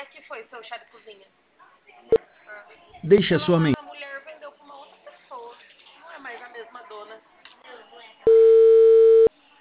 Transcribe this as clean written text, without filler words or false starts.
que foi seu chá de cozinha? Ah. Deixa Pela sua mente. mano, a mulher vendeu pra uma outra pessoa. Não é mais a mesma dona.